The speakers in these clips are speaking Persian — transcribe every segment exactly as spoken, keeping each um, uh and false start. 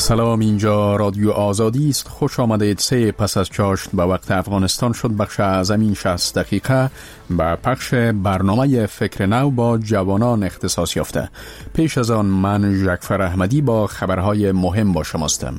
سلام، اینجا رادیو آزادی است. خوش آمدید. سه پس از چاشت به وقت افغانستان شد بخش از این شصت دقیقه به پخش برنامه فکر نو با جوانان اختصاص یافته. پیش از آن من جعفر احمدی با خبرهای مهم با شماستم.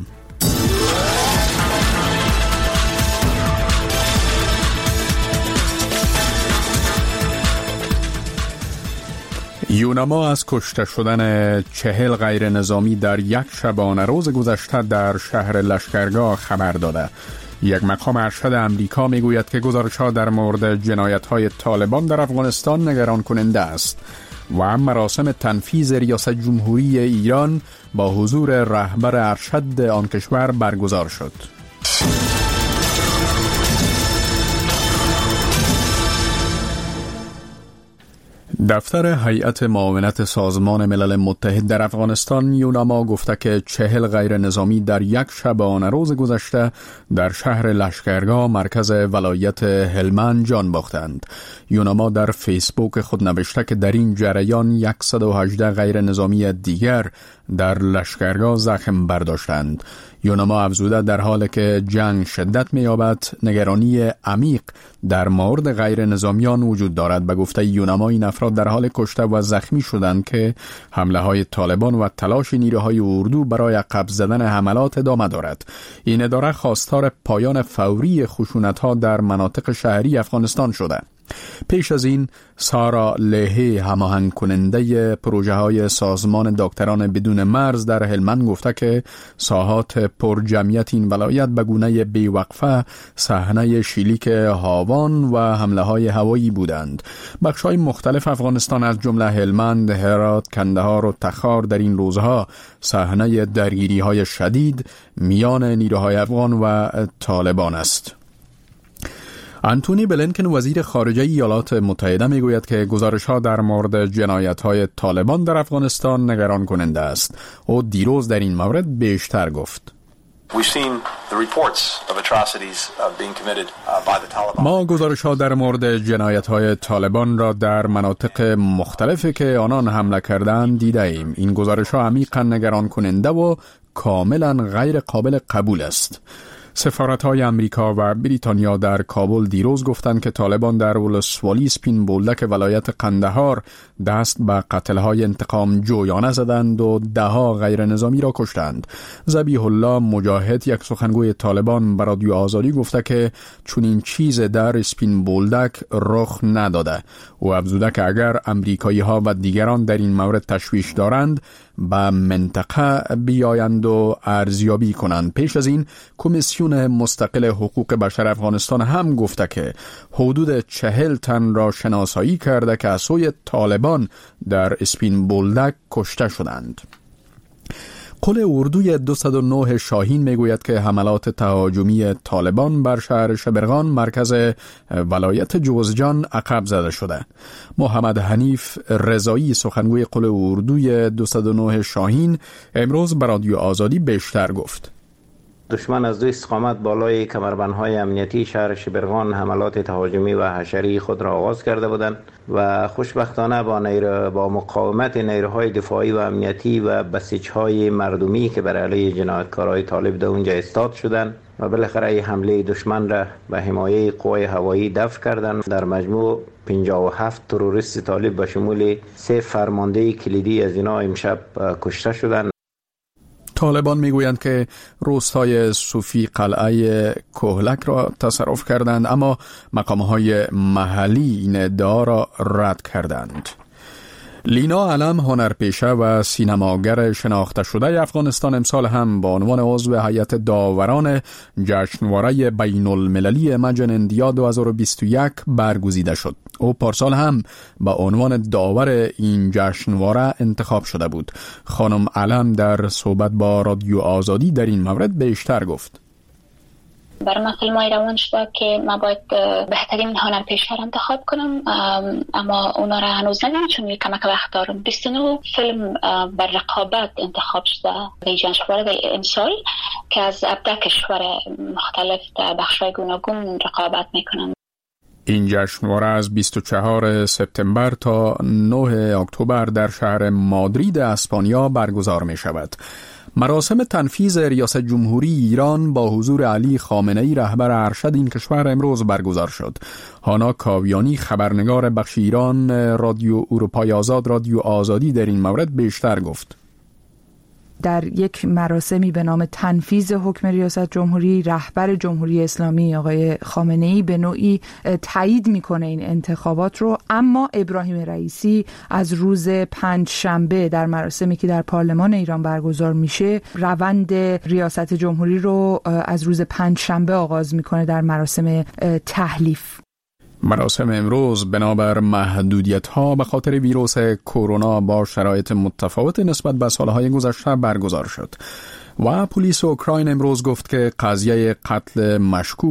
یوناما از کشته شدن چهل غیر نظامی در یک شبانه روز گذشته در شهر لشکرگاه خبر داده. یک مقام ارشد امریکا میگوید که گزارش‌ها در مورد جنایت‌های طالبان در افغانستان نگران کننده است و مراسم تنفیذ ریاست جمهوری ایران با حضور رهبر ارشد آن کشور برگزار شد. دفتر هیئت معاونت سازمان ملل متحد در افغانستان یوناما گفته که چهل غیر نظامی در یک شبانه روز گذشته در شهر لشکرگاه مرکز ولایت هلمند جان باختند. یوناما در فیسبوک خود نوشته که در این جریان صد و هجده غیر نظامی دیگر در لشکرگاه زخم برداشتند. یوناما افزوده در حالی که جنگ شدت می‌یابد نگرانی عمیق در مورد غیر نظامیان وجود دارد. به گفته یوناما این افراد در حال کشته و زخمی شدند که حمله های طالبان و تلاش نیروهای اردو برای قبض زدن حملات ادامه دارد. این اداره خواستار پایان فوری خشونت‌ها در مناطق شهری افغانستان شده. پیش از این سارا لهی، هماهنگ کننده پروژه های سازمان دکتران بدون مرز در هلمند گفته که ساحات پر جمعیت این ولایت به گونه بیوقفه صحنه شلیک هاوان و حمله های هوایی بودند. بخش های مختلف افغانستان از جمله هلمند، هرات، کندهار و تخار در این روزها صحنه درگیری های شدید میان نیروهای افغان و طالبان است. آنتونی بلینکن وزیر خارجه ایالات متحده میگوید که گزارش‌ها در مورد جنایت‌های طالبان در افغانستان نگران کننده است. او دیروز در این مورد بیشتر گفت. ما گزارش‌ها در مورد جنایت‌های طالبان را در مناطق مختلفی که آنان حمله کردند دیده ایم. این گزارش‌ها عمیقاً نگران کننده و کاملاً غیر قابل قبول است. سفارت‌های امریکا و بریتانیا در کابل دیروز گفتند که طالبان در ولسوالی سپین بولدک ولایت قندهار دست به قتل‌های انتقام جویانه زدند و ده‌ها غیر نظامی را کشتند. ذبیح الله مجاهد، یک سخنگوی طالبان، به رادیو آزادی گفته که چنین چیز در سپین بولدک رخ نداده و افزوده که اگر امریکایی‌ها و دیگران در این مورد تشویش دارند به منطقه بیایند و ارزیابی کنند. پیش از این کمیسیون مستقل حقوق بشر افغانستان هم گفته که حدود چهل تن را شناسایی کرده که از سوی طالبان در اسپین بولدک کشته شدند. قل اردوی دویست و نه شاهین میگوید که حملات تهاجمی طالبان بر شهر شبرغان مرکز ولایت جوزجان عقب زده شده. محمد حنیف رضایی، سخنگوی قل اردوی دویست و نه شاهین، امروز به رادیو آزادی بیشتر گفت. دشمن از دو استقامت بالای کمربندهای امنیتی شهر شبرغان حملات تهاجمی و حشری خود را آغاز کرده بودند و خوشبختانه با نیرو با مقاومت نیروهای دفاعی و امنیتی و بسیج‌های مردمی که بر علیه جنایتکاران طالب در اونجا ایستاد شدند و بالاخره حمله دشمن را به حمایه قوای هوایی دفع کردند. در مجموع پنجاه و هفت تروریست طالب به شمول سه فرمانده کلیدی از اینا امشب کشته شدند. طالبان میگویند که روستای صوفی قلعه کوهلک را تصرف کردند، اما مقام‌های محلی این ادعا را رد کردند. لینا علم، هنرپیشه و سینماگر شناخته شده افغانستان، امسال هم به عنوان عضو هیئت داوران جشنواره بین المللی مجن اندیا دو هزار و بیست و یک برگزیده شد. او پارسال هم به عنوان داور این جشنواره انتخاب شده بود. خانم علم در صحبت با رادیو آزادی در این مورد بیشتر گفت. برای من فیلم های روان شده که من باید بهترین هنرپیشه را انتخاب کنم، اما اونا را هنوز ندیدم چون یک کمک وقت دارم. بیست و نه فیلم بر رقابت انتخاب شده به جشنواره امسال که از هفده کشور مختلف در بخش‌های گوناگون رقابت میکنن. این جشنواره از بیست و چهارم سپتامبر تا نهم اکتبر در شهر مادرید اسپانیا برگزار می شود. مراسم تنفیذ ریاست جمهوری ایران با حضور علی خامنه‌ای رهبر ارشد این کشور امروز برگزار شد. هانا کاویانی خبرنگار بخش ایران رادیو اروپای آزاد رادیو آزادی در این مورد بیشتر گفت. در یک مراسمی به نام تنفیذ حکم ریاست جمهوری، رهبر جمهوری اسلامی آقای خامنه‌ای به نوعی تایید میکنه این انتخابات رو، اما ابراهیم رئیسی از روز پنج شنبه در مراسمی که در پارلمان ایران برگزار میشه روند ریاست جمهوری رو از روز پنج شنبه آغاز میکنه در مراسم تحلیف. مراسم امروز بنابر محدودیت‌ها به خاطر ویروس کرونا با شرایط متفاوت نسبت به سالهای گذشته برگزار شد و پلیس اوکراین امروز گفت که قضیه قتل مشکوک